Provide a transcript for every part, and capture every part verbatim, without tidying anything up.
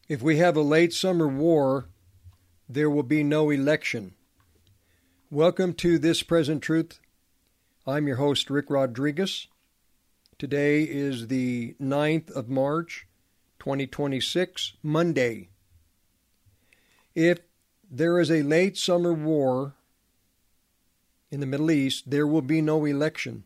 If we have a late summer war, there will be no election. Welcome to This Present Truth. I'm your host, Rick Rodriguez. Today is the ninth of March, twenty twenty-six, Monday. If there is a late summer war in the Middle East, there will be no election.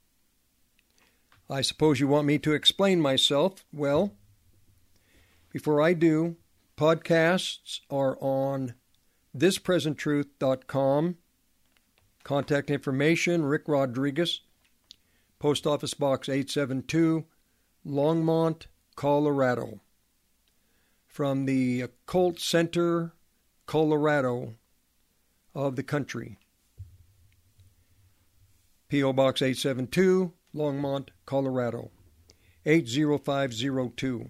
I suppose you want me to explain myself. Well, before I do, podcasts are on this present truth dot com. Contact information, Rick Rodriguez, Post Office Box eight seven two, Longmont, Colorado. From the Occult Center, Colorado of the country. P O. Box eight seven two, Longmont, Colorado, eight zero five zero two.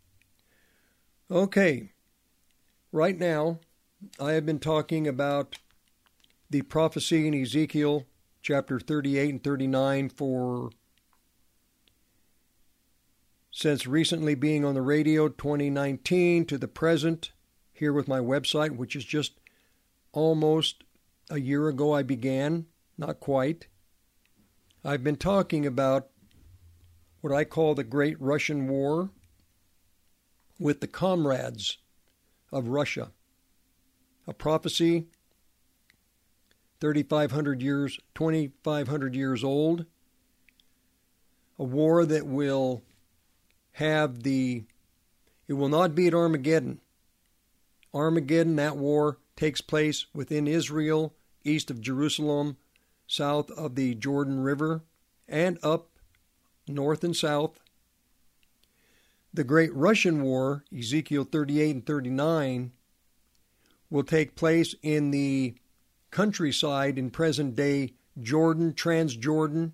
Okay, right now I have been talking about the prophecy in Ezekiel chapter thirty-eight and thirty-nine for, since recently being on the radio, twenty nineteen to the present, here with my website, which is just almost a year ago I began, not quite. I've been talking about what I call the Great Russian War with the comrades of Russia. A prophecy thirty-five hundred years, twenty-five hundred years old. A war that will have the, it will not be at Armageddon. Armageddon, that war takes place within Israel, east of Jerusalem, south of the Jordan River, and up north and south. The Great Russian War, Ezekiel thirty-eight and thirty-nine, will take place in the countryside in present-day Jordan, Transjordan.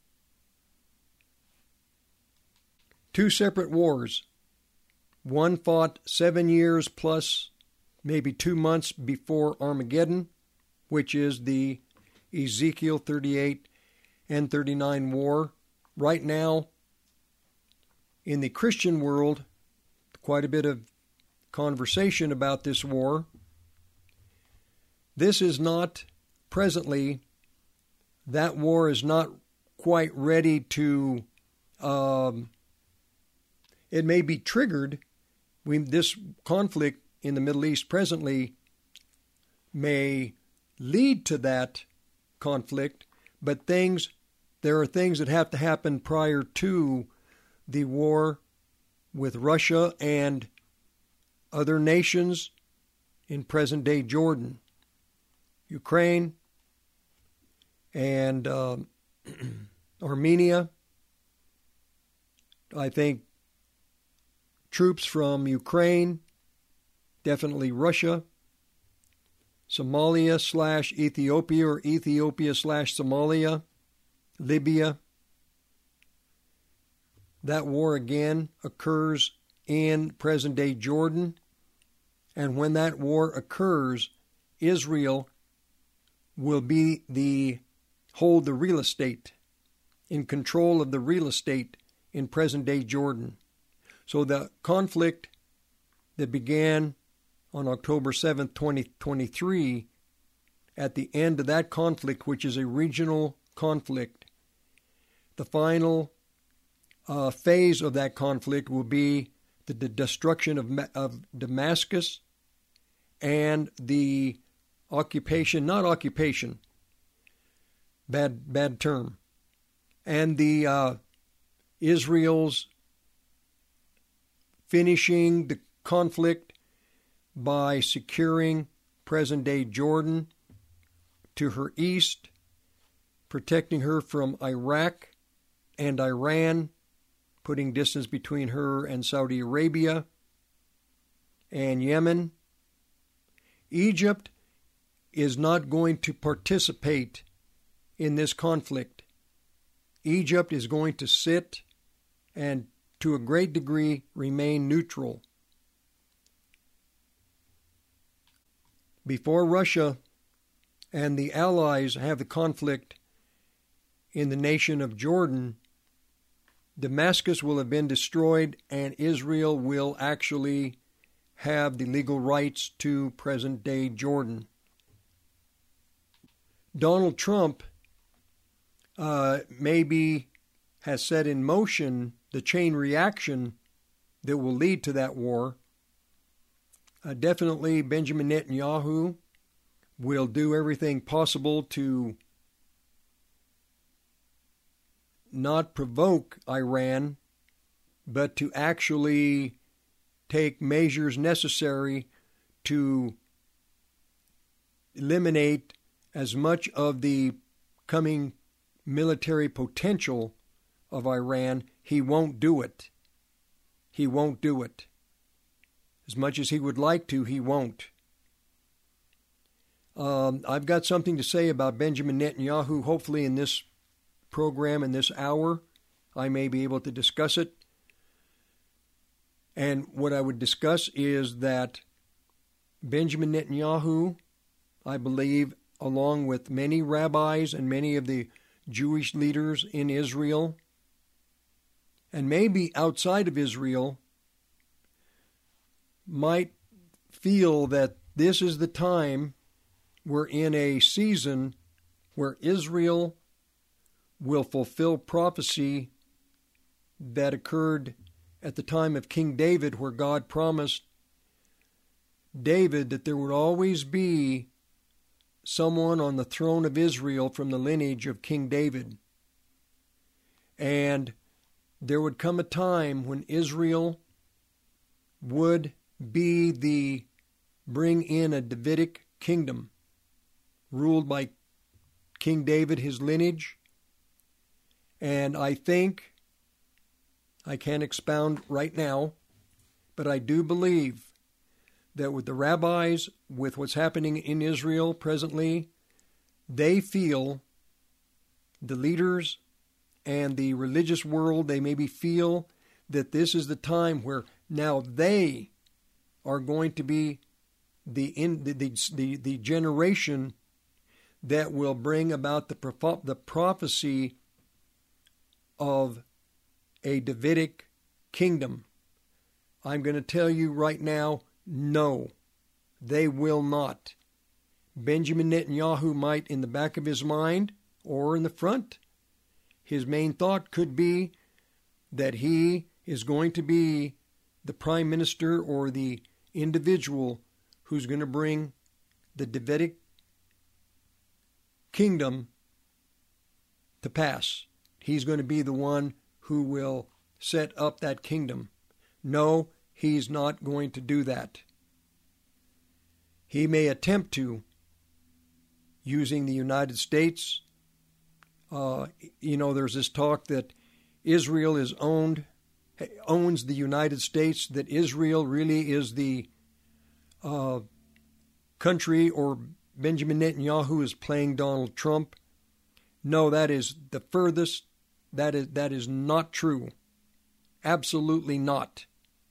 Two separate wars. One fought seven years plus maybe two months before Armageddon, which is the Ezekiel thirty-eight and thirty-nine war. Right now, in the Christian world, quite a bit of conversation about this war. This is not presently, that war is not quite ready to, um, it may be triggered. We, this conflict in the Middle East presently may lead to that conflict, but things, there are things that have to happen prior to the war with Russia and other nations in present-day Jordan, Ukraine, and uh, Armenia. I think troops from Ukraine, definitely Russia, Somalia slash Ethiopia or Ethiopia slash Somalia, Libya. That war again occurs in present-day Jordan. And when that war occurs, Israel will be the, hold the real estate, in control of the real estate in present-day Jordan. So the conflict that began on October seventh, twenty twenty-three, at the end of that conflict, which is a regional conflict, the final uh, phase of that conflict will be the, the destruction of, of Damascus and the occupation, not occupation, bad bad term, and the uh, Israel's finishing the conflict by securing present-day Jordan to her east, protecting her from Iraq and Iran, putting distance between her and Saudi Arabia and Yemen. Egypt is not going to participate in this conflict. Egypt is going to sit and, to a great degree, remain neutral. Before Russia and the Allies have the conflict in the nation of Jordan, Damascus will have been destroyed and Israel will actually have the legal rights to present-day Jordan. Donald Trump uh, maybe has set in motion the chain reaction that will lead to that war. Uh, definitely Benjamin Netanyahu will do everything possible to not provoke Iran, but to actually take measures necessary to eliminate as much of the coming military potential of Iran. He won't do it. He won't do it. As much as he would like to, he won't. Um, I've got something to say about Benjamin Netanyahu. Hopefully in this program, in this hour, I may be able to discuss it. And what I would discuss is that Benjamin Netanyahu, I believe, along with many rabbis and many of the Jewish leaders in Israel, and maybe outside of Israel, might feel that this is the time we're in a season where Israel will fulfill prophecy that occurred at the time of King David, where God promised David that there would always be someone on the throne of Israel from the lineage of King David. And there would come a time when Israel would be the, bring in a Davidic kingdom ruled by King David, his lineage. And I think, I can't expound right now, but I do believe that with the rabbis, with what's happening in Israel presently, they feel, the leaders and the religious world, they maybe feel that this is the time where now they are going to be the in, the, the, the, the generation that will bring about the, the prophecy of a Davidic kingdom. I'm going to tell you right now, no, they will not. Benjamin Netanyahu might, in the back of his mind or in the front, his main thought could be that he is going to be the prime minister or the individual who's going to bring the Davidic kingdom to pass. He's going to be the one who will set up that kingdom. No, he's not going to do that. He may attempt to, using the United States. Uh, you know, there's this talk that Israel is owned, owns the United States, that Israel really is the uh, country, or Benjamin Netanyahu is playing Donald Trump. No, that is the furthest. That is that is not true. Absolutely not.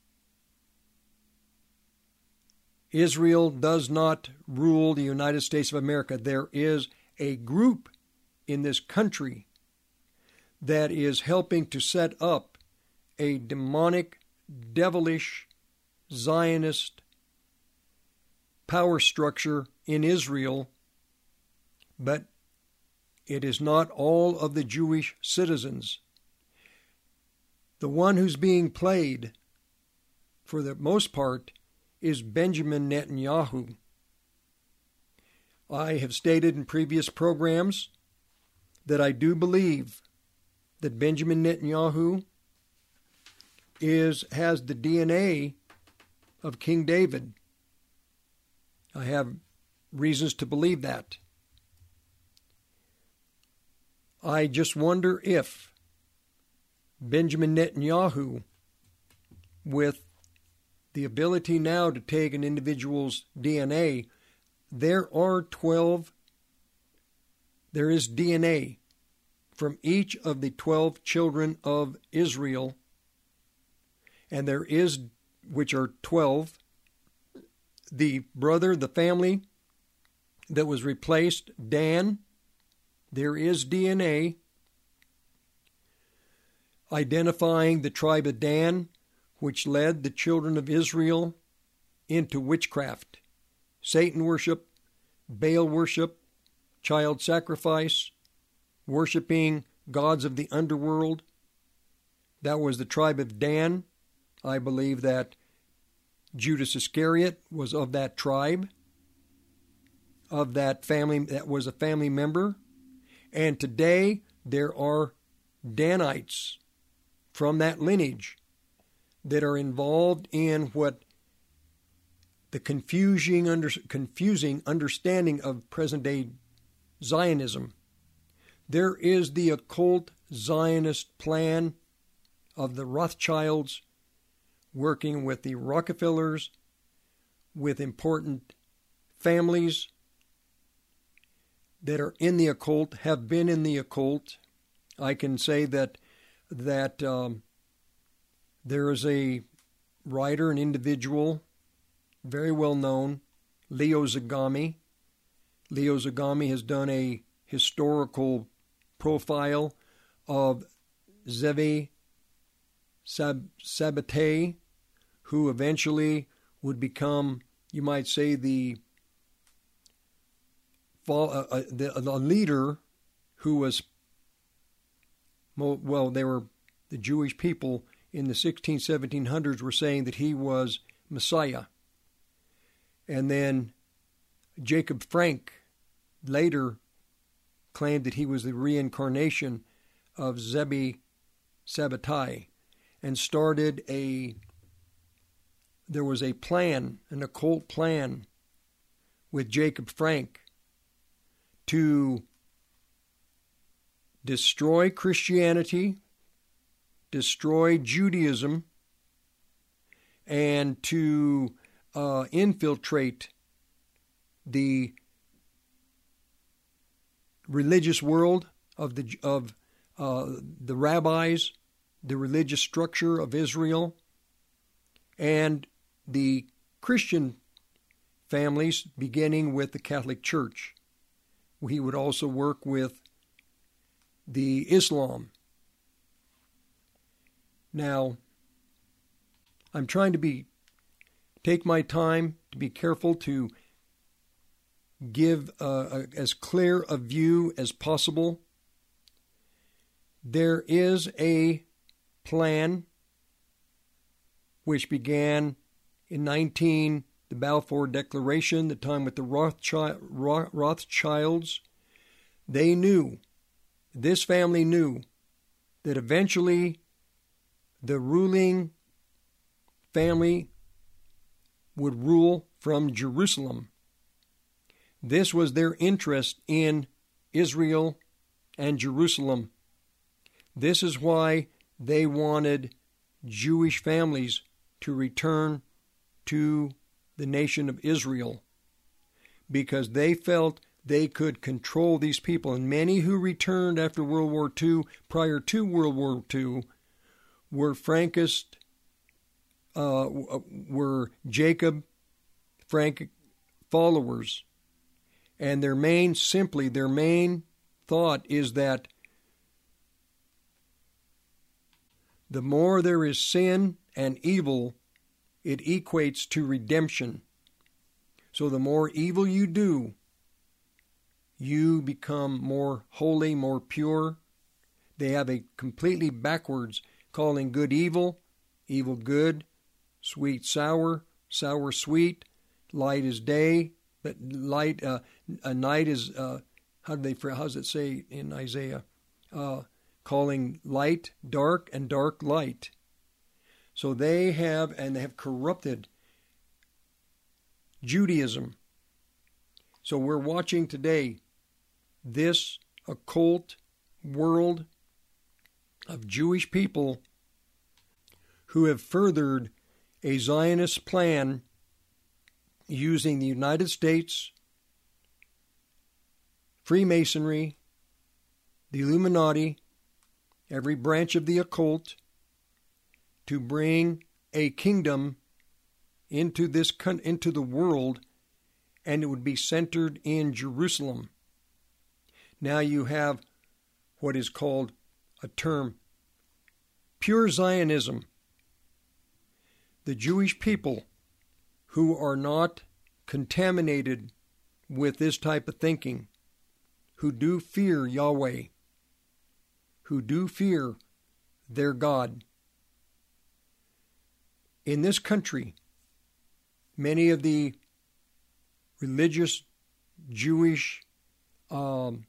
Israel does not rule the United States of America. There is a group in this country that is helping to set up a demonic, devilish, Zionist power structure in Israel, but it is not all of the Jewish citizens. The one who's being played, for the most part, is Benjamin Netanyahu. I have stated in previous programs that I do believe that Benjamin Netanyahu is has the D N A of King David. I have reasons to believe that. I just wonder if Benjamin Netanyahu, with the ability now to take an individual's D N A, there are twelve, there is D N A from each of the twelve children of Israel, and there is, which are twelve, the brother, the family that was replaced, Dan, there is D N A identifying the tribe of Dan, which led the children of Israel into witchcraft, Satan worship, Baal worship, child sacrifice, worshiping gods of the underworld. That was the tribe of Dan. I believe that Judas Iscariot was of that tribe, of that family, that was a family member. And today there are Danites from that lineage that are involved in what the confusing, under, confusing understanding of present-day Zionism. There is the occult Zionist plan of the Rothschilds working with the Rockefellers, with important families that are in the occult, have been in the occult. I can say that that um, there is a writer, an individual, very well known, Leo Zagami. Leo Zagami has done a historical profile of Zevi Sab- Sabbatay, who eventually would become, you might say, the, uh, uh, the, the leader who was, well, they were, the Jewish people in the sixteen, seventeen hundreds were saying that he was Messiah. And then Jacob Frank later claimed that he was the reincarnation of Zevi Sabbatai, and started a, there was a plan, an occult plan with Jacob Frank to destroy Christianity, destroy Judaism, and to uh, infiltrate the religious world of the of uh, the rabbis, the religious structure of Israel, and the Christian families, beginning with the Catholic Church. He would also work with the Islam. Now, I'm trying to be take my time to be careful to give a, a, as clear a view as possible. There is a plan which began in nineteen, the Balfour Declaration, the time with the Rothschild, Rothschilds. They knew, this family knew, that eventually the ruling family would rule from Jerusalem. This was their interest in Israel and Jerusalem. This is why they wanted Jewish families to return to the nation of Israel, because they felt they could control these people. And many who returned after World War Two, prior to World War Two, were Frankist, uh, were Jacob Frank followers. And their main, simply, their main thought is that the more there is sin and evil, it equates to redemption. So the more evil you do, you become more holy, more pure. They have a completely backwards, calling good evil, evil good, sweet sour, sour sweet, light is day, but light, uh, a night is, uh, how do they, how does it say in Isaiah? Uh, calling light dark and dark light. So they have, and they have corrupted Judaism. So we're watching today this occult world of Jewish people who have furthered a Zionist plan using the United States, Freemasonry, the Illuminati, every branch of the occult, to bring a kingdom into this into the world, and it would be centered in Jerusalem. Now you have what is called a term, pure Zionism. The Jewish people who are not contaminated with this type of thinking, who do fear Yahweh, who do fear their God. In this country, many of the religious Jewish um,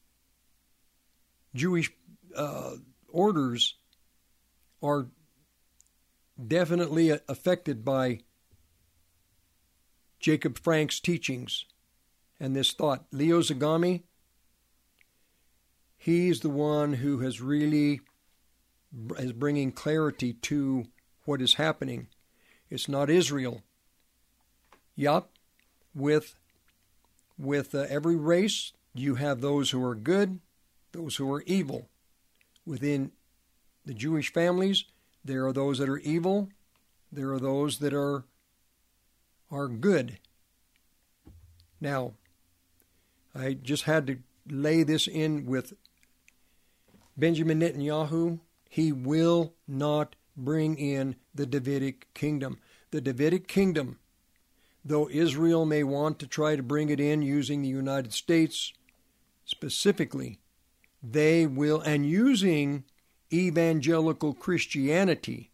Jewish uh, orders are definitely affected by Jacob Frank's teachings and this thought. Leo Zagami, he's the one who has really is bringing clarity to what is happening. It's not Israel. Yup, with with uh, every race, you have those who are good, those who are evil. Within the Jewish families, there are those that are evil, there are those that are are good. Now, I just had to lay this in with Benjamin Netanyahu. He will not bring in the Davidic kingdom. The Davidic kingdom, though Israel may want to try to bring it in using the United States specifically, they will, and using evangelical Christianity,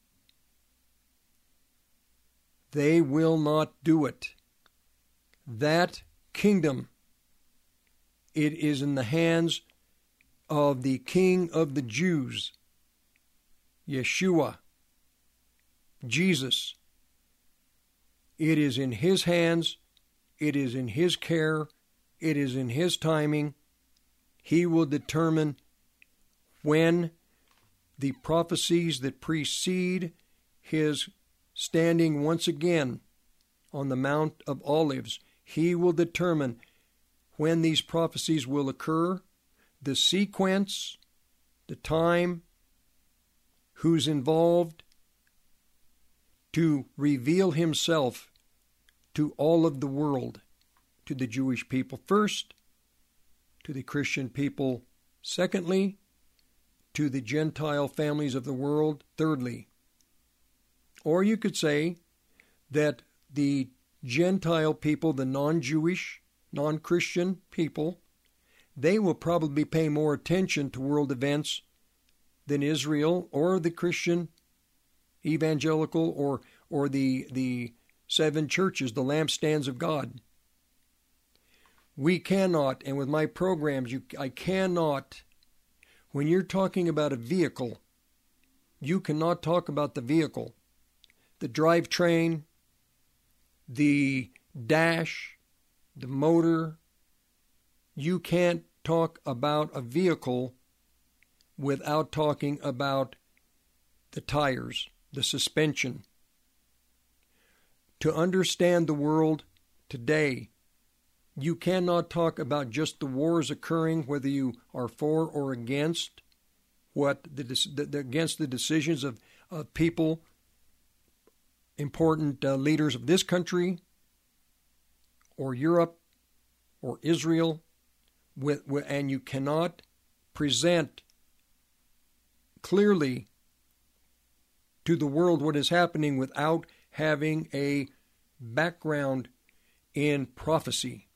they will not do it. That kingdom, it is in the hands of the King of the Jews, Yeshua, Jesus. It is in his hands, it is in his care, it is in his timing. He will determine when the prophecies that precede his standing once again on the Mount of Olives, he will determine when these prophecies will occur, the sequence, the time, who's involved, to reveal himself to all of the world, to the Jewish people first, to the Christian people secondly, to the Gentile families of the world thirdly. Or you could say that the Gentile people, the non-Jewish, non-Christian people, they will probably pay more attention to world events than Israel or the Christian evangelical or or the the seven churches, the lampstands of God. We cannot, and with my programs, you I cannot, when you're talking about a vehicle, you cannot talk about the vehicle, the drivetrain, the dash, the motor. You can't talk about a vehicle without talking about the tires, the suspension. To understand the world today, you cannot talk about just the wars occurring, whether you are for or against what the, the against the decisions of, of people, important uh, leaders of this country, or Europe, or Israel, with, with and you cannot present clearly to the world what is happening without having a background in prophecy.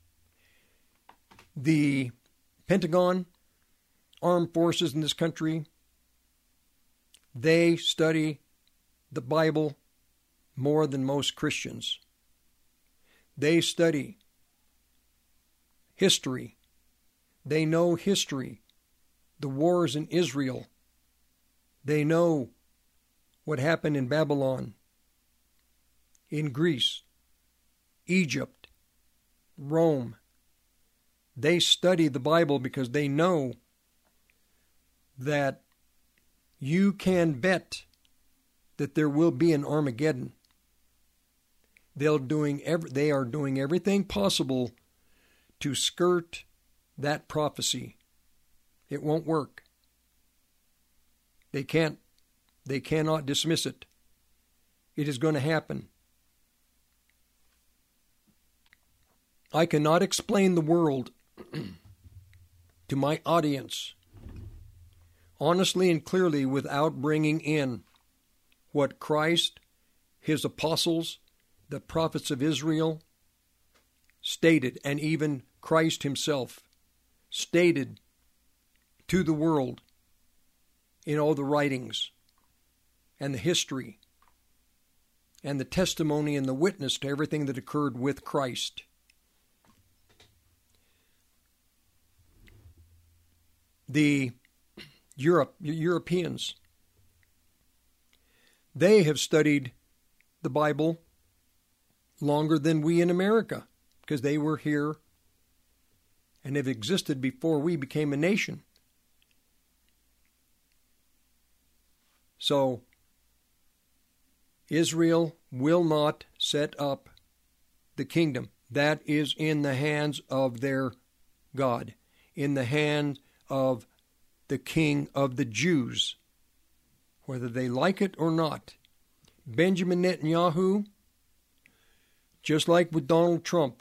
The Pentagon, armed forces in this country, they study the Bible more than most Christians. They study history. They know history, the wars in Israel. They know what happened in Babylon, in Greece, Egypt, Rome. They study the Bible because they know that you can bet that there will be an Armageddon. They're doing every, they are doing everything possible to skirt that prophecy. It won't work. They can't. They cannot dismiss it. It is going to happen. I cannot explain the world to my audience honestly and clearly without bringing in what Christ, his apostles, the prophets of Israel stated, and even Christ himself stated to the world in all the writings and the history and the testimony and the witness to everything that occurred with Christ. The Europe, Europeans, they have studied the Bible longer than we in America, because they were here and have existed before we became a nation. So, Israel will not set up the kingdom. That is in the hands of their God, in the hands of the King of the Jews, whether they like it or not. Benjamin Netanyahu, just like with Donald Trump,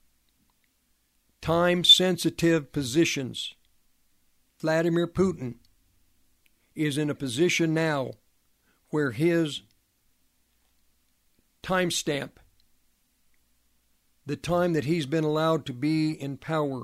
time-sensitive positions. Vladimir Putin is in a position now where his timestamp, the time that he's been allowed to be in power,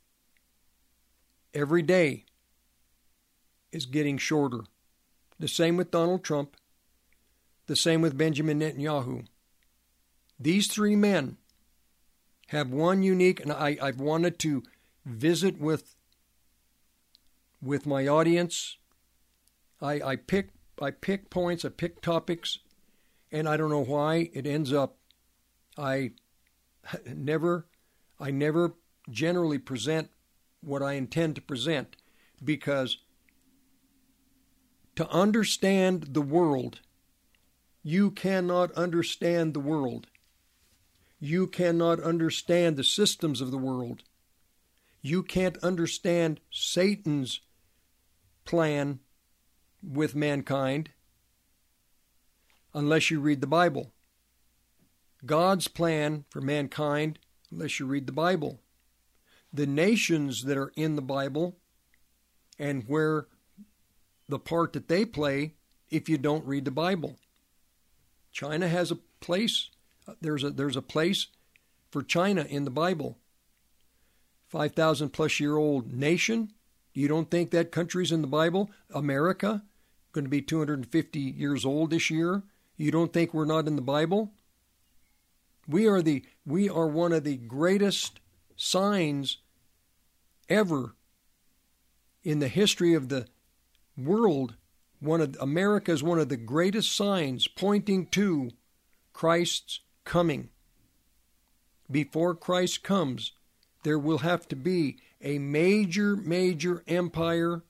every day is getting shorter. The same with Donald Trump. The same with Benjamin Netanyahu. These three men have one unique, and I, I've wanted to visit with with my audience. I, I pick I pick points, I pick topics, and I don't know why it ends up. I never I never generally present what I intend to present, because to understand the world, you cannot understand the world. You cannot understand the systems of the world. You can't understand Satan's plan with mankind unless you read the Bible. God's plan for mankind, unless you read the Bible. The nations that are in the Bible and where the part that they play if you don't read the Bible. China has a place. There's a there's a place for China in the Bible. five thousand plus year old nation. You don't think that country's in the Bible? America, going to be two hundred fifty years old this year. You don't think we're not in the Bible? We are the we are one of the greatest signs ever in the history of the world. One of America is one of the greatest signs pointing to Christ's coming. Before Christ comes, there will have to be a major, major empire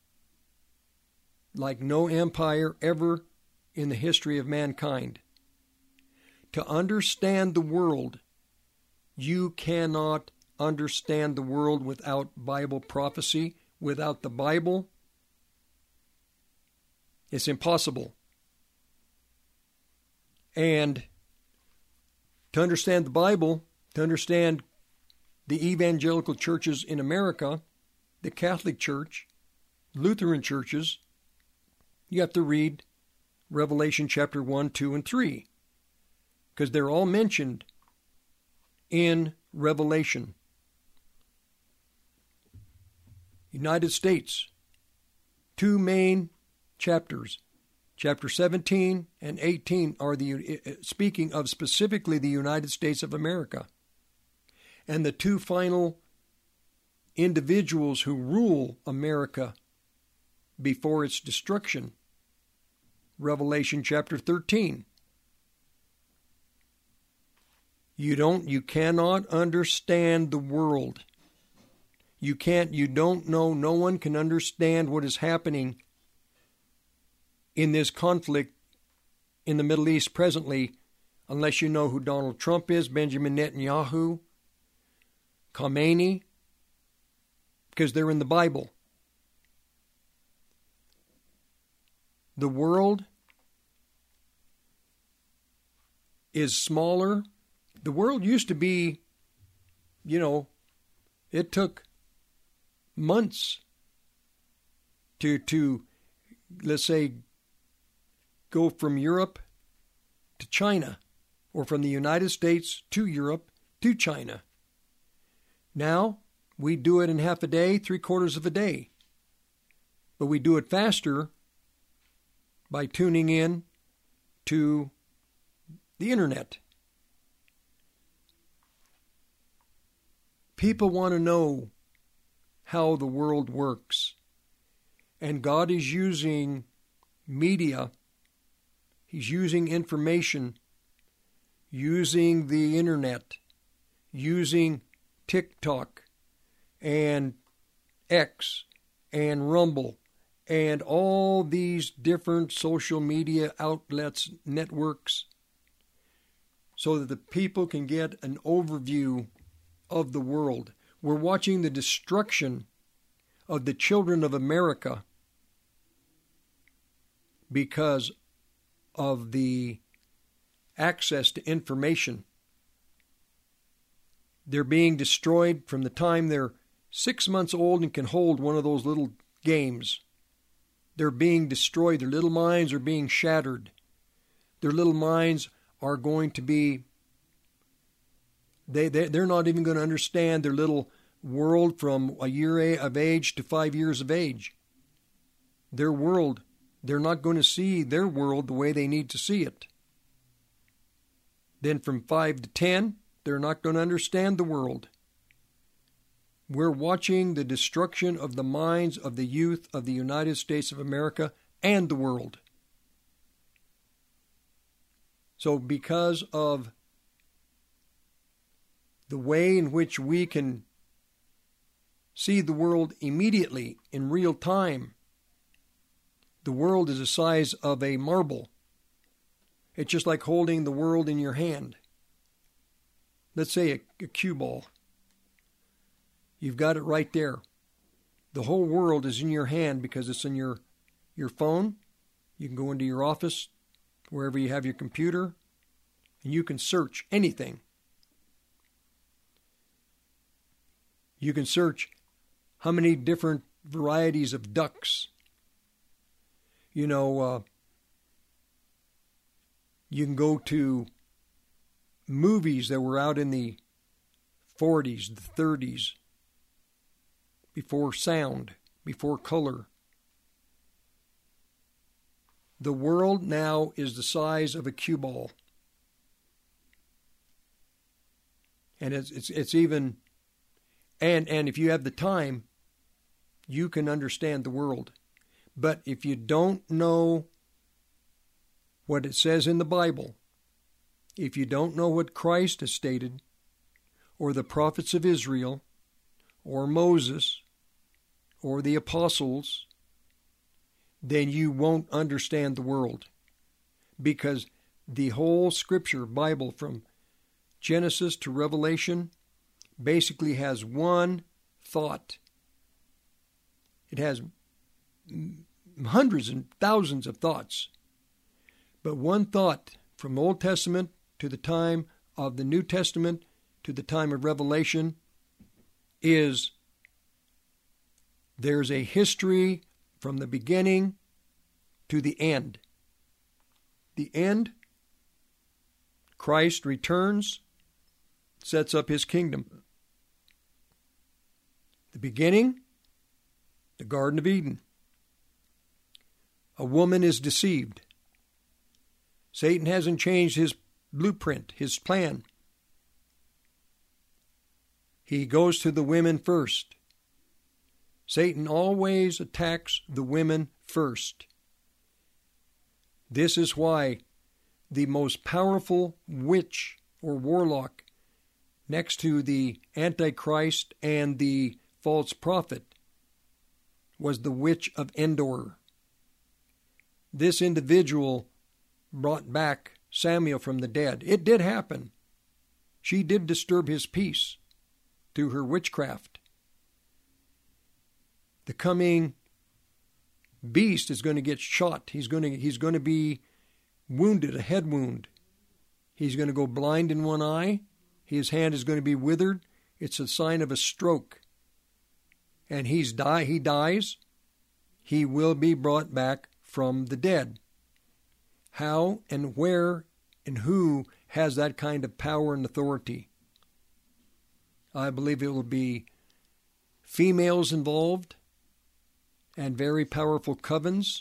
like no empire ever in the history of mankind. To understand the world, you cannot understand the world without Bible prophecy. Without the Bible, it's impossible. And to understand the Bible, to understand the evangelical churches in America, the Catholic Church, Lutheran churches, you have to read Revelation chapter one, two, and three, because they're all mentioned in Revelation. United States, two main chapters, chapter seventeen and eighteen, are the speaking of specifically the United States of America. And the two final individuals who rule America before its destruction, Revelation chapter thirteen. You don't, you cannot understand the world. You can't, you don't know, no one can understand what is happening in this conflict in the Middle East presently unless you know who Donald Trump is, Benjamin Netanyahu, Khomeini, because they're in the Bible. The world is smaller. The world used to be, you know, it took months to, to let's say, go from Europe to China or from the United States to Europe to China. Now, we do it in half a day, three quarters of a day. But we do it faster by tuning in to the internet. People want to know how the world works. And God is using media, He's using information, using the internet, using TikTok and X and Rumble and all these different social media outlets, networks, so that the people can get an overview of the world. We're watching the destruction of the children of America because of the access to information. They're being destroyed from the time they're six months old and can hold one of those little games. They're being destroyed. Their little minds are being shattered. Their little minds are going to be, they, they, they're not even going to understand their little world from a year of age to five years of age. Their world, they're not going to see their world the way they need to see it. Then from five to ten, they're not going to understand the world. We're watching the destruction of the minds of the youth of the United States of America and the world. So because of the way in which we can see the world immediately in real time, the world is the size of a marble. It's just like holding the world in your hand. Let's say a, a cue ball. You've got it right there. The whole world is in your hand because it's in your, your phone. You can go into your office, wherever you have your computer, and you can search anything. You can search how many different varieties of ducks. You know, uh, you can go to movies that were out in the forties, the thirties, before sound, before color. The world now is the size of a cue ball. And it's it's, it's even, and, and if you have the time, you can understand the world. But if you don't know what it says in the Bible, if you don't know what Christ has stated, or the prophets of Israel, or Moses, or the apostles, then you won't understand the world. Because the whole Scripture, Bible, from Genesis to Revelation, basically has one thought. It has hundreds and thousands of thoughts. But one thought from Old Testament to the time of the New Testament to the time of Revelation is there's a history from the beginning to the end. The end, Christ returns, sets up his kingdom. The beginning, the Garden of Eden. A woman is deceived. Satan hasn't changed his blueprint, his plan. He goes to the women first. Satan always attacks the women first. This is why the most powerful witch or warlock next to the Antichrist and the false prophet was the witch of Endor. This individual brought back Samuel from the dead. It did happen. She did disturb his peace through her witchcraft. The coming beast is going to get shot. He's going to, he's going to be wounded, a head wound. He's going to go blind in one eye. His hand is going to be withered. It's a sign of a stroke. And he's die, he dies. He will be brought back from the dead. How and where and who has that kind of power and authority. I believe it will be females involved and very powerful covens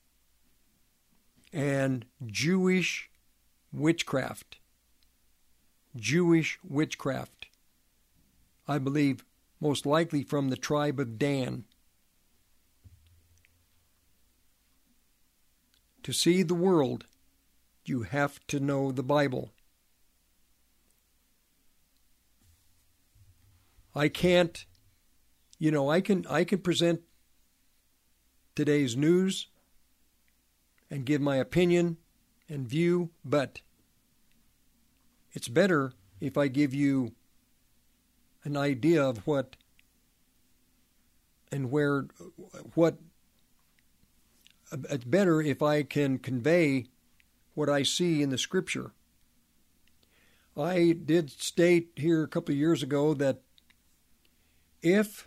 and Jewish witchcraft. Jewish witchcraft. I believe most likely from the tribe of Dan. To see the world, you have to know the Bible. I can't, you know, I can I can present today's news and give my opinion and view, but it's better if I give you an idea of what and where, what, it's better if I can convey what I see in the Scripture. I did state here a couple of years ago that if,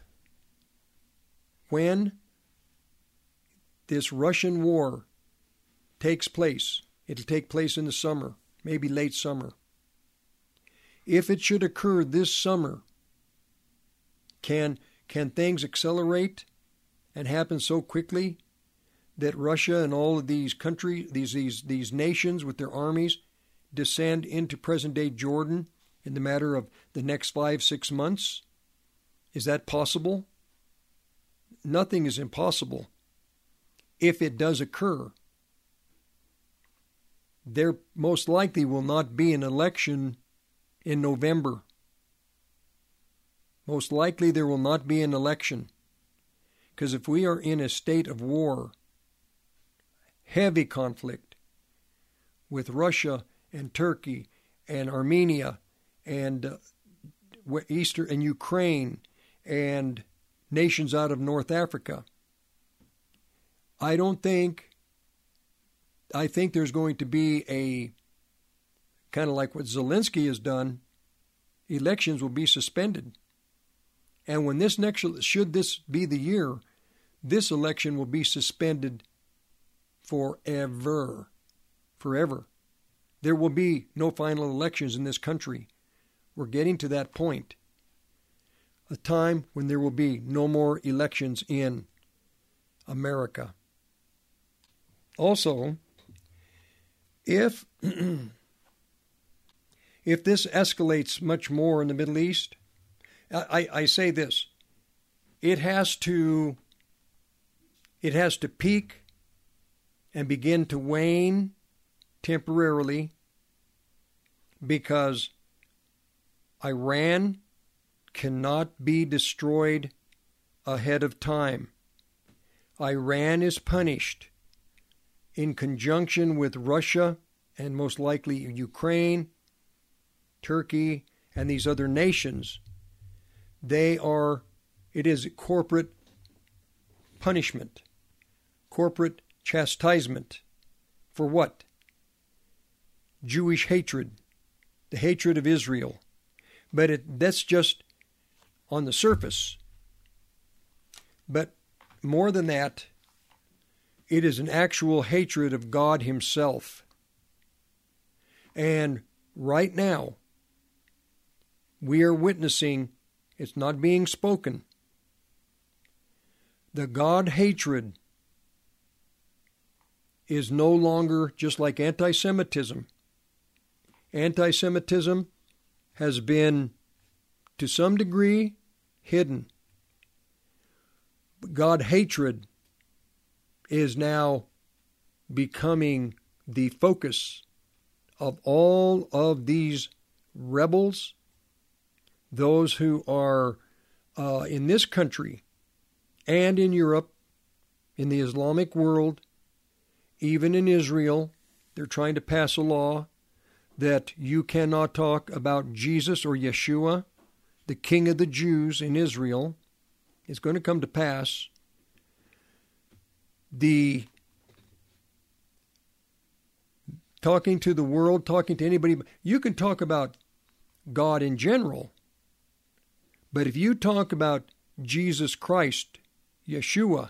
when this Russian war takes place, it'll take place in the summer, maybe late summer. If it should occur this summer, can can things accelerate and happen so quickly that Russia and all of these countries, these these these nations with their armies, descend into present-day Jordan in the matter of the next five, six months? Is that possible? Nothing is impossible. If it does occur, there most likely will not be an election in November. Most likely there will not be an election. Because if we are in a state of war, heavy conflict with Russia and Turkey and Armenia and uh, Eastern and Ukraine and nations out of North Africa, I don't think, I think there's going to be a, kind of like what Zelensky has done, elections will be suspended. And when this next, should this be the year, this election will be suspended forever. Forever. There will be no final elections in this country. We're getting to that point. A time when there will be no more elections in America. Also, if if this escalates much more in the Middle East, I, I say this, it has to it has to peak and begin to wane temporarily because Iran cannot be destroyed ahead of time. Iran is punished in conjunction with Russia and most likely Ukraine, Turkey, and these other nations. They are, it is corporate punishment, corporate chastisement. For what? Jewish hatred, the hatred of Israel. But it, that's just on the surface. But more than that, it is an actual hatred of God Himself. And right now, we are witnessing, it's not being spoken, the God hatred is no longer just like anti-Semitism. Anti-Semitism has been, to some degree, hidden. God hatred is now becoming the focus of all of these rebels, those who are uh, in this country and in Europe, in the Islamic world, even in Israel. They're trying to pass a law that you cannot talk about Jesus or Yeshua, the King of the Jews in Israel. It's going to come to pass. The talking to the world, talking to anybody, you can talk about God in general, but if you talk about Jesus Christ, Yeshua,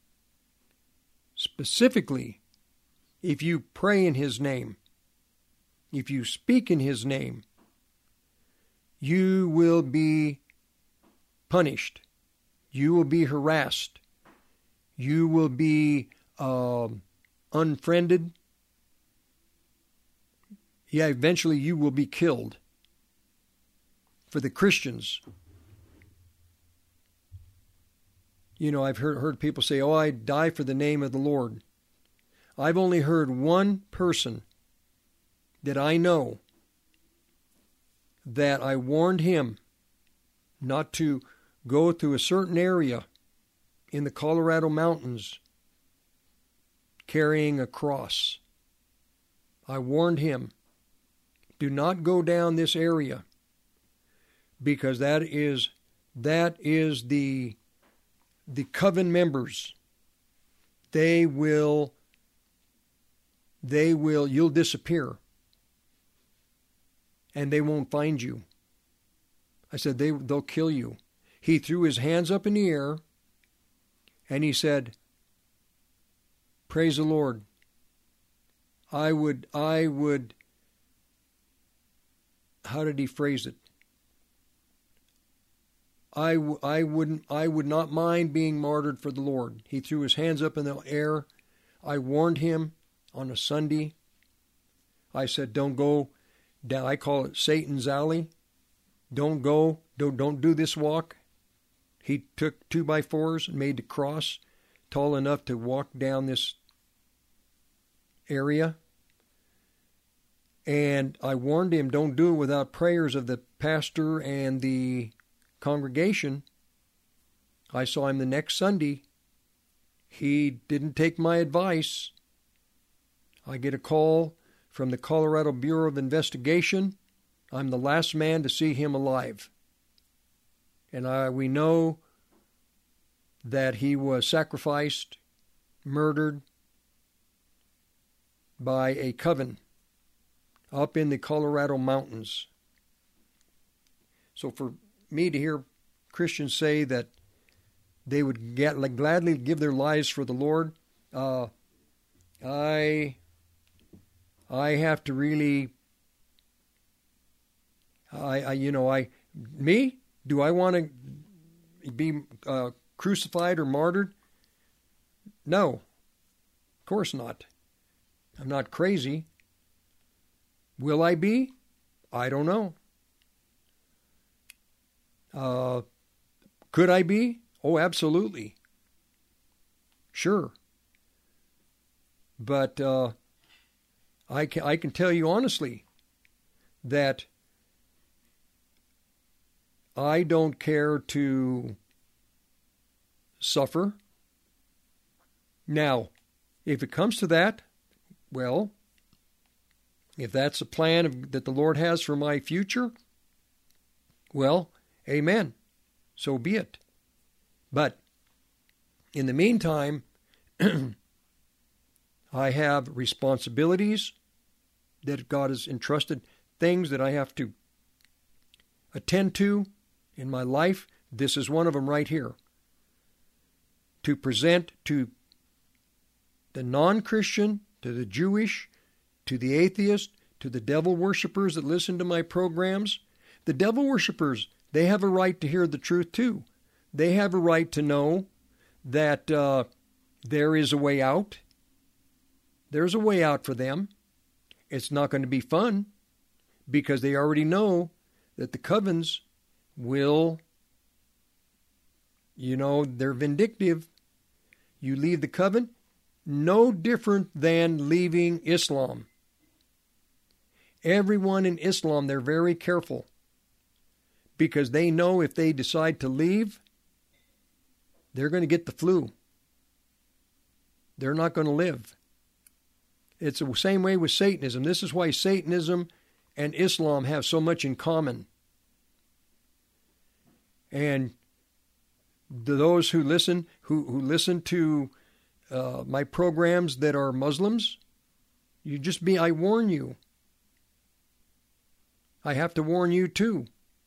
specifically, if you pray in His name, if you speak in his name, you will be punished. You will be harassed. You will be uh, unfriended. Yeah, eventually you will be killed. For the Christians, you know, I've heard, heard people say, oh, I die for the name of the Lord. I've only heard one person that I know that I warned him not to go to a certain area in the Colorado mountains carrying a cross. I warned him, do not go down this area, because that is that is the the coven members. They will they will you'll disappear. And they won't find you. I said, they, they'll kill you. He threw his hands up in the air and he said, praise the Lord. I would, I would, how did he phrase it? I, w- I wouldn't, I would not mind being martyred for the Lord. He threw his hands up in the air. I warned him on a Sunday. I said, don't go down. I call it Satan's Alley. Don't go. Don't, don't do this walk. He took two by fours and made the cross tall enough to walk down this area. And I warned him, don't do it without prayers of the pastor and the congregation. I saw him the next Sunday. He didn't take my advice. I get a call from the Colorado Bureau of Investigation. I'm the last man to see him alive. And I, we know that he was sacrificed, murdered by a coven up in the Colorado mountains. So for me to hear Christians say that they would get, like, gladly give their lives for the Lord, uh, I, I have to really, I, I, you know, I, me, do I want to be uh, crucified or martyred? No, of course not. I'm not crazy. Will I be? I don't know. Uh, could I be? Oh, absolutely. Sure. But uh, I can, I can tell you honestly that I don't care to suffer. Now, if it comes to that, well, if that's the plan of, that the Lord has for my future, well, amen. So be it. But in the meantime, I have responsibilities that God has entrusted, things that I have to attend to in my life. This is one of them right here. To present to the non-Christian, to the Jewish, to the atheist, to the devil worshippers that listen to my programs. The devil worshippers, they have a right to hear the truth too. They have a right to know that uh, there is a way out. There's a way out for them. It's not going to be fun because they already know that the covens will, you know, they're vindictive. You leave the coven, no different than leaving Islam. Everyone in Islam, they're very careful because they know if they decide to leave, they're going to get the flu. They're not going to live. It's the same way with Satanism. This is why Satanism and Islam have so much in common. And those who listen, who, who listen to uh, my programs that are Muslims, you just be, I warn you. I have to warn you too.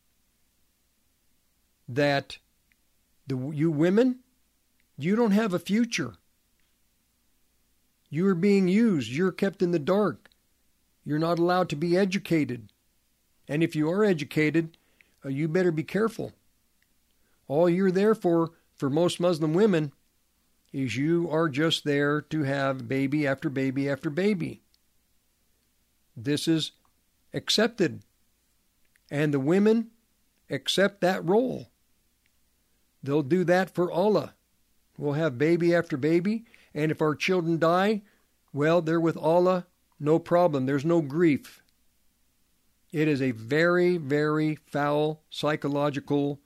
That the you women, you don't have a future. You are being used. You're kept in the dark. You're not allowed to be educated. And if you are educated, uh, you better be careful. All you're there for, for most Muslim women, is you are just there to have baby after baby after baby. This is accepted. And the women accept that role. They'll do that for Allah. We'll have baby after baby, and if our children die, well, they're with Allah, no problem. There's no grief. It is a very, very foul psychological,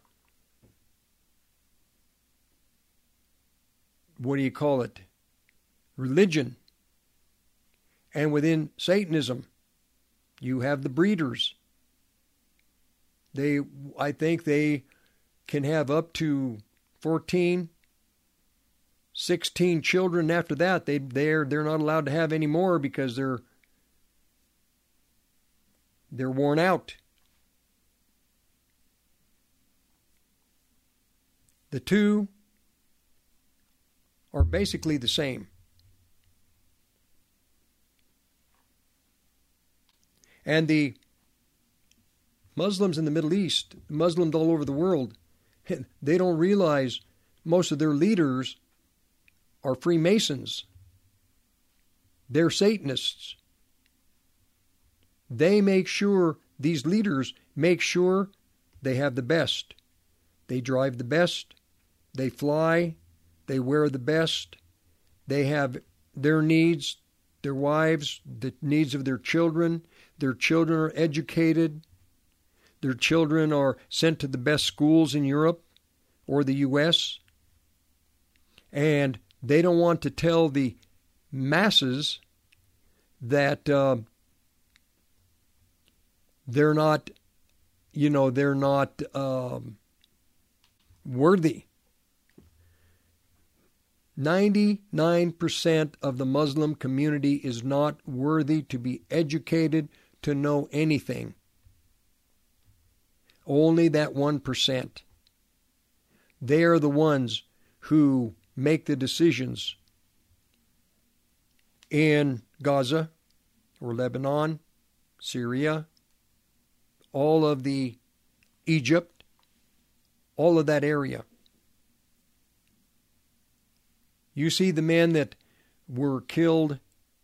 what do you call it, religion. And within Satanism, you have the breeders. They, I think they can have up to fourteen, sixteen children. After that, they they're they're not allowed to have any more because they're they're worn out. The two are basically the same. And the Muslims in the Middle East, Muslims all over the world, they don't realize most of their leaders are Freemasons. They're Satanists. They make sure, these leaders make sure they have the best. They drive the best. They fly. They wear the best. They have their needs, their wives, the needs of their children. Their children are educated. Their children are sent to the best schools in Europe or the U S And they don't want to tell the masses that uh, they're not, you know, they're not um, worthy. ninety-nine percent of the Muslim community is not worthy to be educated to know anything. Only that one percent. They are the ones who make the decisions in Gaza or Lebanon, Syria, all of the Egypt, all of that area. You see the men that were killed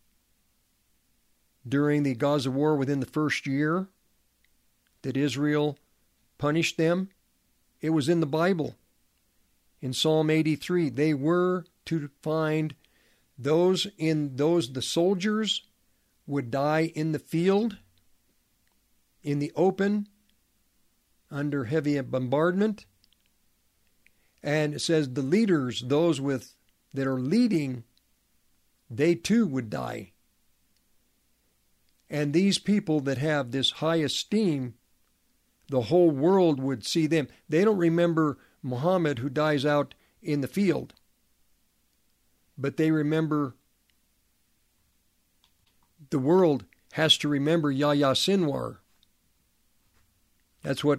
during the Gaza war within the first year that Israel punished them. It was in the Bible. In Psalm eighty-three, they were to find those in those, the soldiers would die in the field, in the open, under heavy bombardment. And it says the leaders, those with that are leading, they too would die. And these people that have this high esteem, the whole world would see them. They don't remember Muhammad who dies out in the field, but they remember, the world has to remember Yahya Sinwar. That's what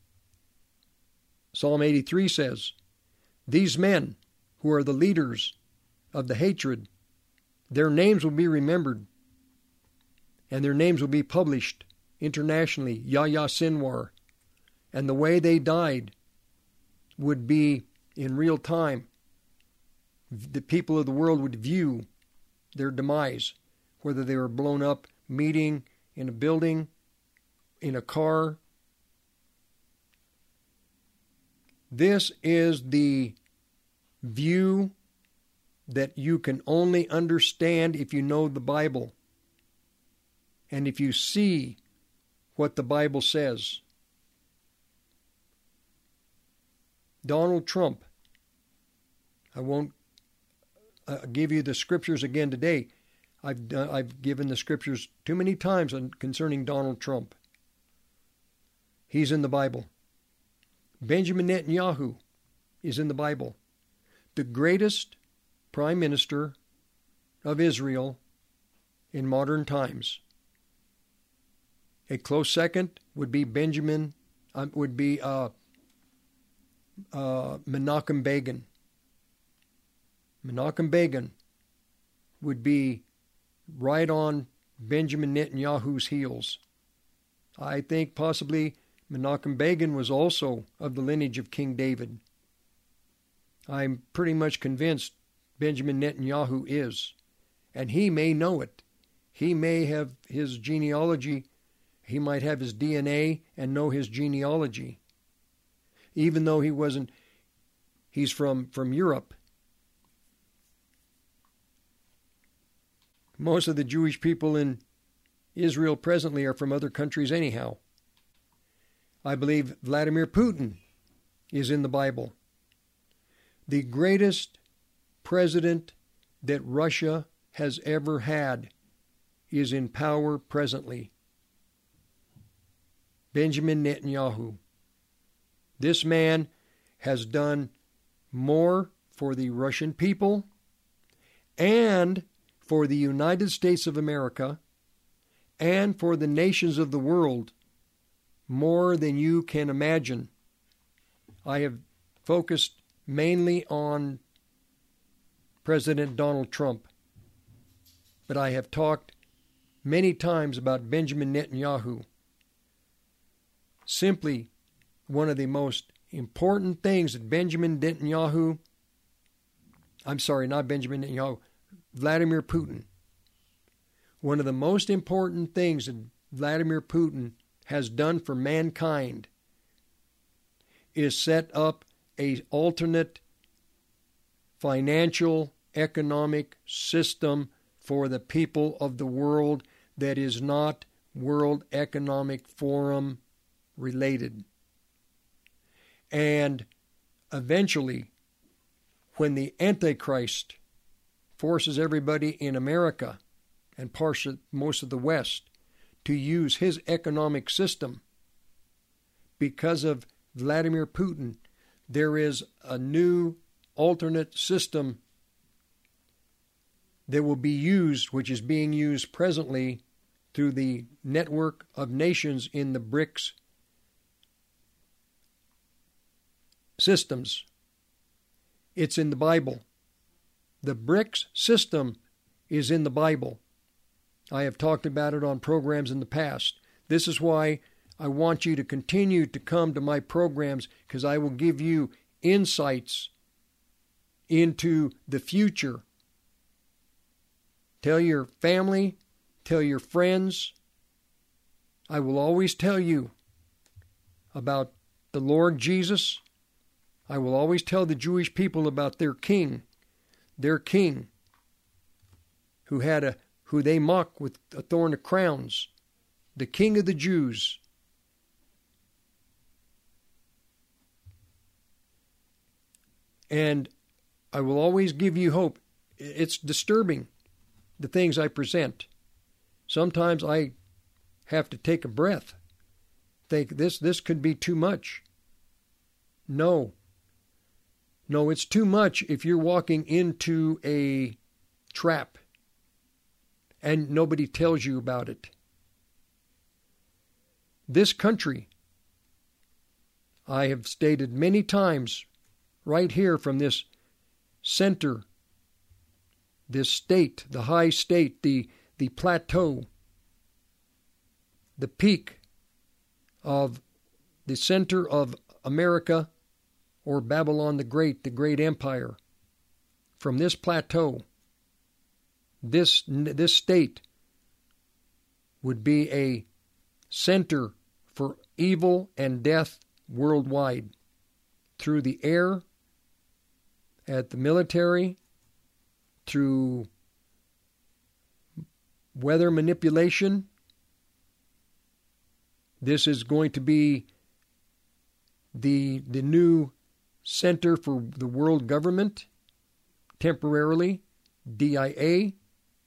Psalm eighty-three says. These men who are the leaders of the hatred, their names will be remembered, and their names will be published internationally, Yahya Sinwar. And the way they died would be in real time. The people of the world would view their demise, whether they were blown up, meeting in a building, in a car. This is the view that you can only understand if you know the Bible and if you see what the Bible says. Donald Trump, I won't uh, give you the scriptures again today. I've done, I've given the scriptures too many times on, concerning Donald Trump. He's in the Bible. Benjamin Netanyahu is in the Bible. The greatest prime minister of Israel in modern times. A close second would be Benjamin, uh, would be uh, uh, Menachem Begin. Menachem Begin would be right on Benjamin Netanyahu's heels. I think possibly Menachem Begin was also of the lineage of King David. I'm pretty much convinced Benjamin Netanyahu is, and he may know it. He may have his genealogy, he might have his D N A and know his genealogy, even though he wasn't, he's from, from Europe. Most of the Jewish people in Israel presently are from other countries anyhow. I believe Vladimir Putin is in the Bible. The greatest president that Russia has ever had is in power presently. Benjamin Netanyahu. This man has done more for the Russian people and for the United States of America and for the nations of the world more than you can imagine. I have focused mainly on President Donald Trump, but I have talked many times about Benjamin Netanyahu. Simply one of the most important things that Benjamin Netanyahu, I'm sorry, not Benjamin Netanyahu, Vladimir Putin. One of the most important things that Vladimir Putin has done for mankind is set up an alternate financial, economic system for the people of the world that is not World Economic Forum related. And eventually, when the Antichrist forces everybody in America and parts of most of the West to use his economic system, because of Vladimir Putin, there is a new alternate system that will be used, which is being used presently through the network of nations in the BRICS systems. It's in the Bible. The BRICS system is in the Bible. I have talked about it on programs in the past. This is why I want you to continue to come to my programs, because I will give you insights into the future. Tell your family, tell your friends. I will always tell you about the Lord Jesus. I will always tell the Jewish people about their king, their king, who had a who they mock with a thorn of crowns, the King of the Jews. And I will always give you hope. It's disturbing, the things I present. Sometimes I have to take a breath, think this this could be too much. No. No, it's too much if you're walking into a trap and nobody tells you about it. This country, I have stated many times, right here from this center, this state, the high state, the, the plateau, the peak of the center of America, or Babylon the Great, the great empire. From this plateau, this, this state would be a center for evil and death worldwide, through the air, at the military, through weather manipulation. This is going to be the the new center for the world government, temporarily, D I A,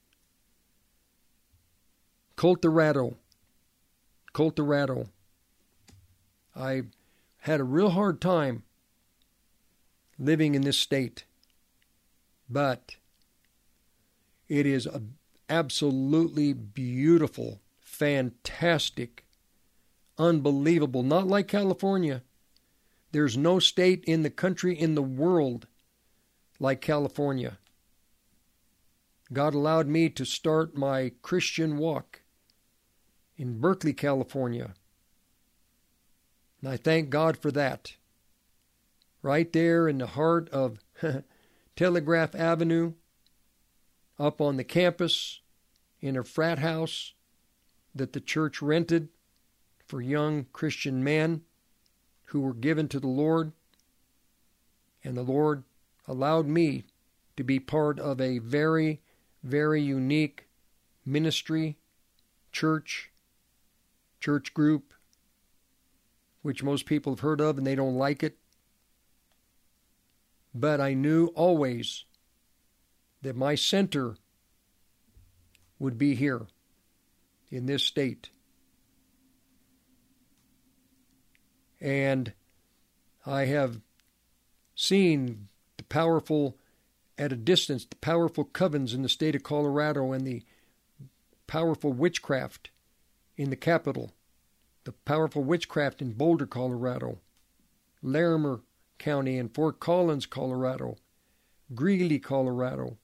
Culturado, Culturado. I had a real hard time living in this state, but it is a absolutely beautiful, fantastic, unbelievable, not like California. There's no state in the country, in the world, like California. God allowed me to start my Christian walk in Berkeley, California. And I thank God for that. Right there in the heart of Telegraph Avenue, up on the campus, in a frat house that the church rented for young Christian men who were given to the Lord. And the Lord allowed me to be part of a very, very unique ministry, church, church group, which most people have heard of and they don't like it. But I knew always that my center would be here in this state. And I have seen the powerful, at a distance, the powerful covens in the state of Colorado and the powerful witchcraft in the capital, the powerful witchcraft in Boulder, Colorado, Larimer County and Fort Collins, Colorado, Greeley, Colorado,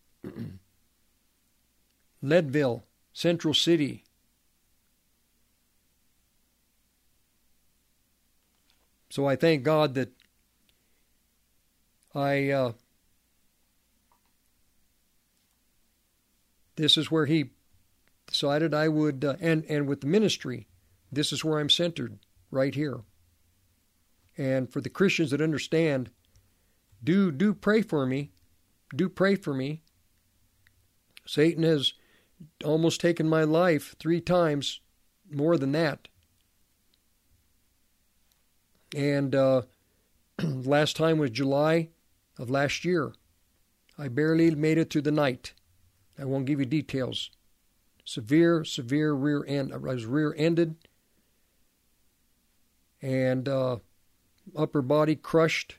Leadville, Central City. So I thank God that I, uh, this is where He decided I would, uh, and, and with the ministry, this is where I'm centered, right here. And for the Christians that understand, do, do pray for me. Do pray for me. Satan has almost taken my life three times, more than that. And uh, last time was July of last year. I barely made it through the night. I won't give you details. Severe, severe rear end. I was rear-ended. And uh, upper body crushed.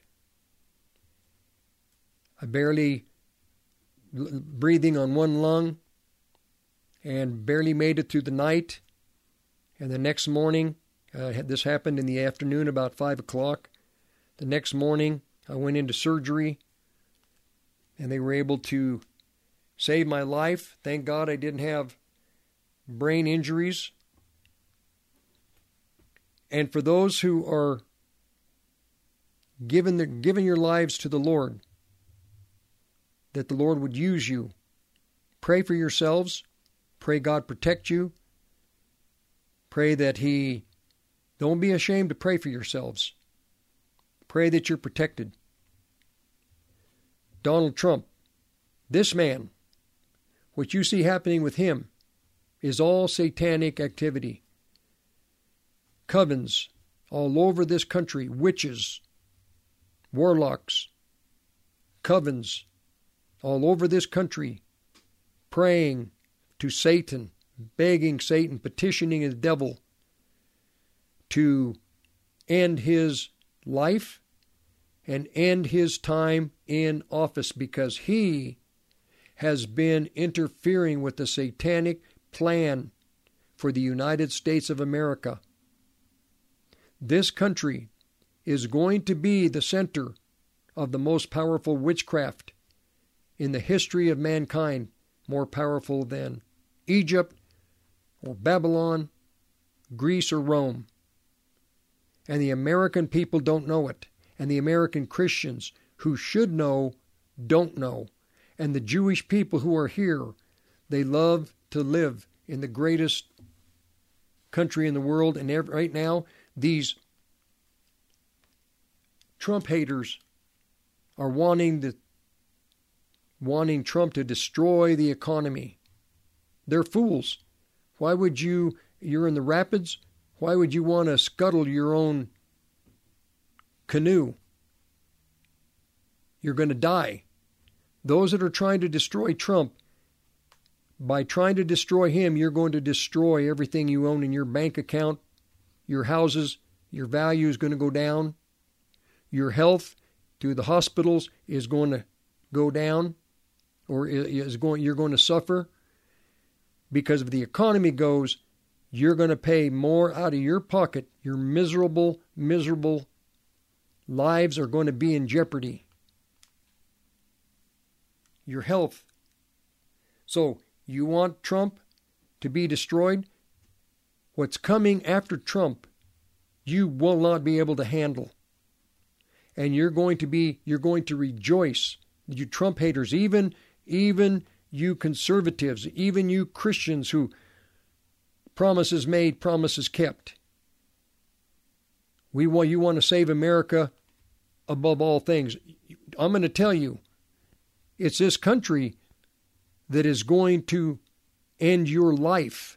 I barely breathing on one lung. And barely made it through the night. And the next morning, uh, this happened in the afternoon about five o'clock. The next morning, I went into surgery, and they were able to save my life. Thank God I didn't have brain injuries. And for those who are giving, the, giving your lives to the Lord, that the Lord would use you. Pray for yourselves. Pray God protect you. Pray that He, don't be ashamed to pray for yourselves. Pray that you're protected. Donald Trump, this man, what you see happening with him is all satanic activity. Covens all over this country, witches, warlocks, covens all over this country, praying to Satan, begging Satan, petitioning the devil to end his life and end his time in office, because he has been interfering with the satanic plan for the United States of America. This country is going to be the center of the most powerful witchcraft in the history of mankind, more powerful than Egypt or Babylon, Greece or Rome. And the American people don't know it. And the American Christians who should know don't know. And the Jewish people who are here, they love to live in the greatest country in the world. And right now, these Trump haters are wanting the wanting Trump to destroy the economy. They're fools. Why would you, you're in the rapids, why would you want to scuttle your own canoe? You're going to die. Those that are trying to destroy Trump, by trying to destroy him, you're going to destroy everything you own in your bank account, your houses, your value is going to go down. Your health through the hospitals is going to go down, or is going, you're going to suffer. Because if the economy goes, you're going to pay more out of your pocket. Your miserable, miserable lives are going to be in jeopardy. Your health. So, you want Trump to be destroyed? What's coming after Trump, you will not be able to handle. And you're going to be, you're going to rejoice, you Trump haters, even, even you conservatives, even you Christians who promises made, promises kept. We want, you want to save America above all things. I'm going to tell you, it's this country that is going to end your life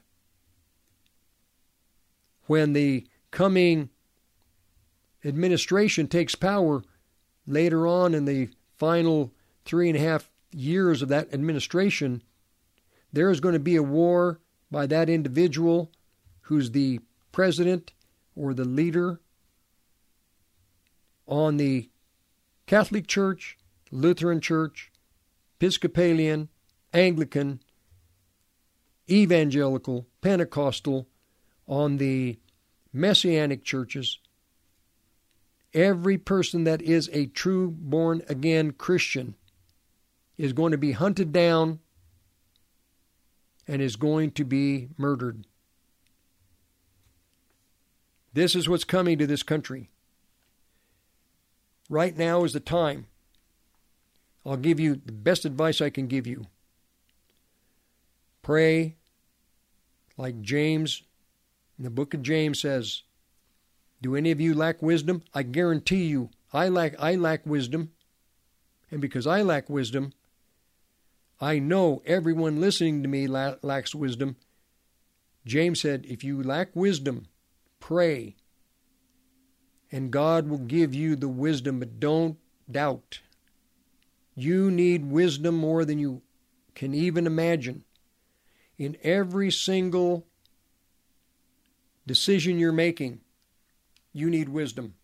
when the coming administration takes power later on in the final three and a half years of that administration. There is going to be a war by that individual who's the president or the leader on the Catholic Church, Lutheran Church, Episcopalian, Anglican, Evangelical, Pentecostal, on the Messianic churches. Every person that is a true born-again Christian is going to be hunted down and is going to be murdered. This is what's coming to this country. Right now is the time. I'll give you the best advice I can give you. Pray like James in the book of James says. Do any of you lack wisdom? I guarantee you, I lack I lack wisdom. And because I lack wisdom, I know everyone listening to me la- lacks wisdom. James said, if you lack wisdom, pray. And God will give you the wisdom, but don't doubt. You need wisdom more than you can even imagine. In every single decision you're making, you need wisdom.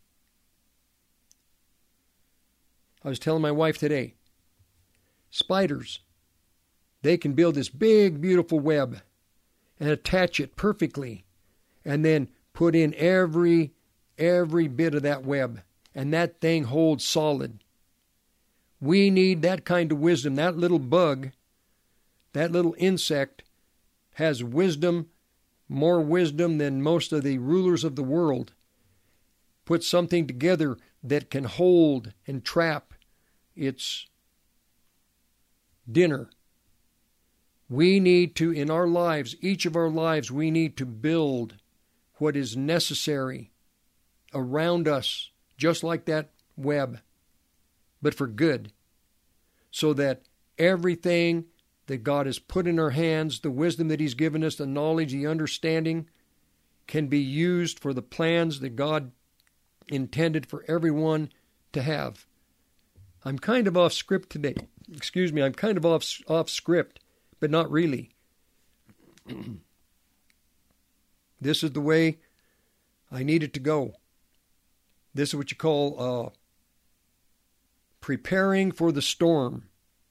I was telling my wife today, spiders, they can build this big, beautiful web and attach it perfectly and then put in every, every bit of that web, and that thing holds solid. We need that kind of wisdom. That little bug, that little insect, has wisdom, more wisdom than most of the rulers of the world. Put something together that can hold and trap its dinner. We need to, in our lives, each of our lives, we need to build what is necessary around us, just like that web, but for good, so that everything that God has put in our hands, the wisdom that He's given us, the knowledge, the understanding, can be used for the plans that God intended for everyone to have. I'm kind of off script today. Excuse me, I'm kind of off, off script, but not really. This is the way I need it to go. This is what you call uh, preparing for the storm.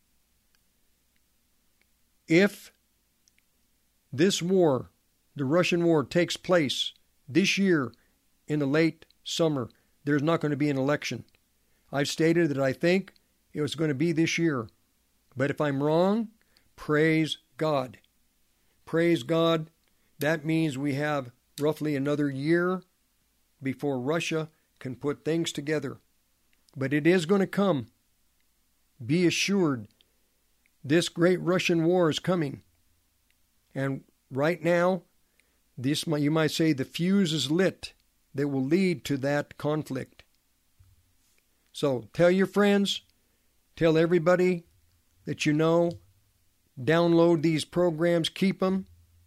If this war, the Russian war, takes place this year in the late summer, there's not going to be an election. I've stated that I think it was going to be this year. But if I'm wrong, praise God. Praise God. That means we have roughly another year before Russia can put things together. But it is going to come. Be assured, this great Russian war is coming. And right now, this you might say the fuse is lit that will lead to that conflict. So tell your friends, tell everybody that you know, download these programs, keep them.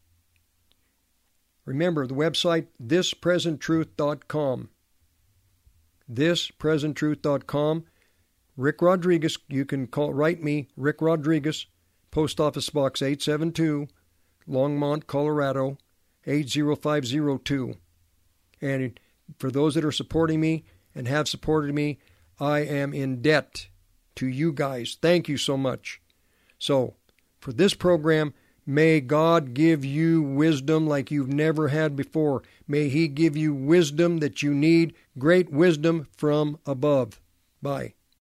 Remember the website, this present truth dot com. this present truth dot com. Rick Rodriguez, you can call, write me, Rick Rodriguez, Post Office Box eight seven two, Longmont, Colorado, eight zero five zero two. And for those that are supporting me and have supported me, I am in debt to you guys. Thank you so much. So, for this program, may God give you wisdom like you've never had before. May He give you wisdom that you need, great wisdom from above. Bye.